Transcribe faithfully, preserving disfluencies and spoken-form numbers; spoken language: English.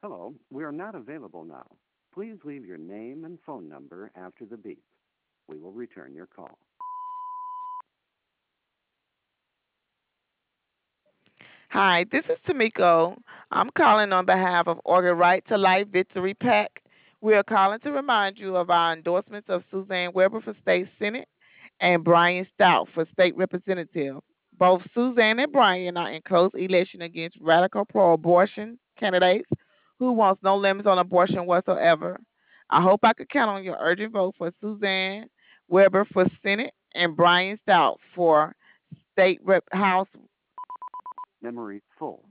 Hello, we are not available now. Please leave your name and phone number after the beep. We will return your call. Hi, this is Tamiko. I'm calling on behalf of Organ Right to Life Victory PAC. We are calling to remind you of our endorsements of Suzanne Weber for State Senate and Brian Stout for State Representative. Both Suzanne and Brian are in close election against radical pro abortion candidates who wants no limits on abortion whatsoever. I hope I could count on your urgent vote for Suzanne Weber for Senate and Brian Stout for State Rep House. Memory full.